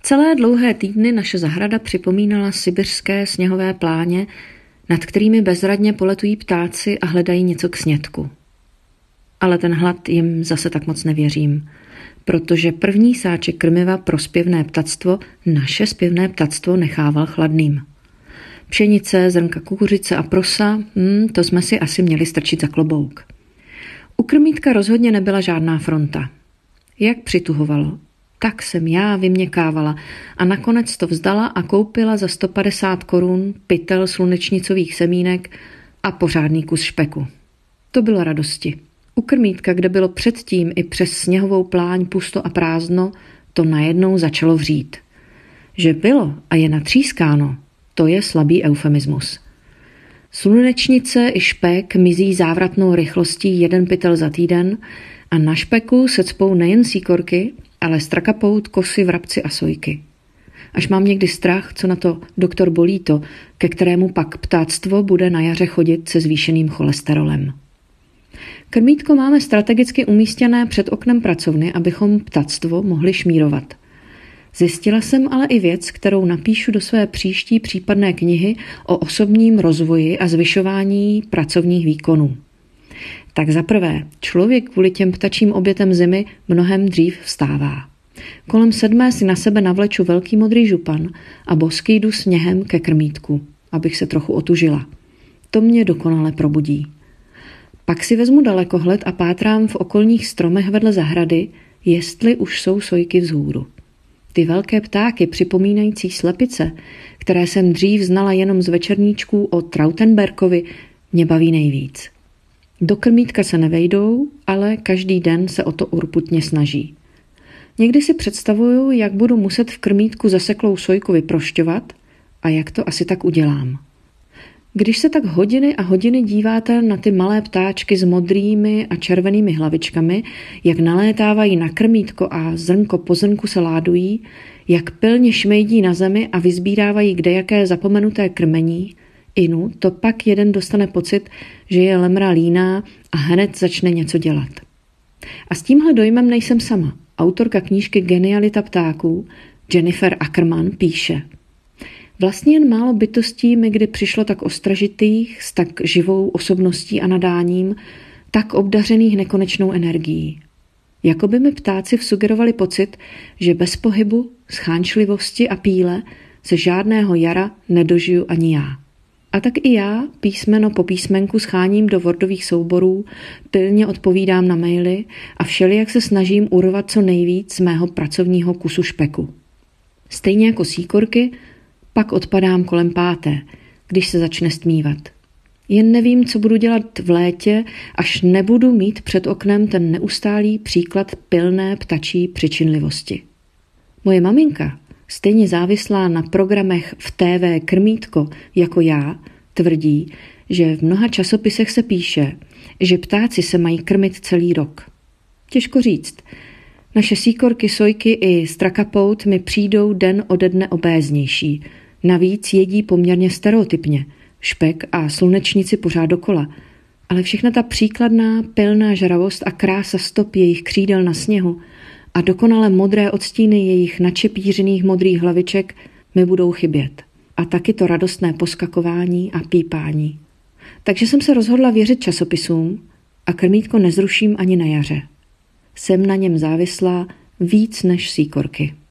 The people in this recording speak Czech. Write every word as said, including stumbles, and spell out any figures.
Celé dlouhé týdny naše zahrada připomínala sibiřské sněhové pláně, nad kterými bezradně poletují ptáci a hledají něco k snědku. Ale ten hlad jim zase tak moc nevěřím, protože první sáček krmiva pro zpěvné ptactvo naše zpěvné ptactvo nechával chladným. Pšenice, zrnka kukuřice a prosa, hmm, to jsme si asi měli strčit za klobouk. U krmítka rozhodně nebyla žádná fronta. Jak přituhovalo, tak jsem já vyměkávala a nakonec to vzdala a koupila za sto padesát korun pytel slunečnicových semínek a pořádný kus špeku. To bylo radosti. U krmítka, kde bylo předtím i přes sněhovou pláň pusto a prázdno, to najednou začalo vřít. Že bylo a je natřískáno, to je slabý eufemismus. Slunečnice i špek mizí závratnou rychlostí jeden pytel za týden a na špeku se cpou nejen síkorky, ale strakapout, kosy, vrabci a sojky. Až mám někdy strach, co na to doktor Bolíto, ke kterému pak ptáctvo bude na jaře chodit se zvýšeným cholesterolem. Krmítko máme strategicky umístěné před oknem pracovny, abychom ptactvo mohli šmírovat. Zjistila jsem ale i věc, kterou napíšu do své příští případné knihy o osobním rozvoji a zvyšování pracovních výkonů. Tak za prvé, člověk kvůli těm ptačím obětem zimy mnohem dřív vstává. Kolem sedmé si na sebe navleču velký modrý župan a bosky jdu sněhem ke krmítku, abych se trochu otužila. To mě dokonale probudí. Pak si vezmu dalekohled a pátrám v okolních stromech vedle zahrady, jestli už jsou sojky vzhůru. Ty velké ptáky připomínající slepice, které jsem dřív znala jenom z večerníčků o Trautenbergovi, mě baví nejvíc. Do krmítka se nevejdou, ale každý den se o to urputně snaží. Někdy si představuju, jak budu muset v krmítku zaseklou sojku vyprošťovat a jak to asi tak udělám. Když se tak hodiny a hodiny díváte na ty malé ptáčky s modrými a červenými hlavičkami, jak nalétávají na krmítko a zrnko po zrnku se ládují, jak pilně šmejdí na zemi a vyzbírávají kdejaké zapomenuté krmení, inu, to pak jeden dostane pocit, že je lemra líná a hned začne něco dělat. A s tímhle dojmem nejsem sama. Autorka knížky Genialita ptáků, Jennifer Ackerman, píše: Vlastně jen málo bytostí mi kdy přišlo tak ostražitých, s tak živou osobností a nadáním, tak obdařených nekonečnou energií. Jakoby mi ptáci vsugerovali pocit, že bez pohybu, schánčlivosti a píle se žádného jara nedožiju ani já. A tak i já písmeno po písmenku scháním do wordových souborů, pilně odpovídám na maily a všelijak se snažím urvat co nejvíc z mého pracovního kusu špeku. Stejně jako síkorky, pak odpadám kolem páté, když se začne stmívat. Jen nevím, co budu dělat v létě, až nebudu mít před oknem ten neustálý příklad pilné ptačí přičinlivosti. Moje maminka, stejně závislá na programech v té vé Krmítko jako já, tvrdí, že v mnoha časopisech se píše, že ptáci se mají krmit celý rok. Těžko říct. Naše síkorky, sojky i strakapout mi přijdou den ode dne obéznější. Navíc jedí poměrně stereotypně, špek a slunečnici pořád dokola. Ale všechna ta příkladná, pilná žravost a krása stop jejich křídel na sněhu a dokonale modré odstíny jejich načepířených modrých hlaviček mi budou chybět. A taky to radostné poskakování a pípání. Takže jsem se rozhodla věřit časopisům a krmítko nezruším ani na jaře. Jsem na něm závislá víc než síkorky.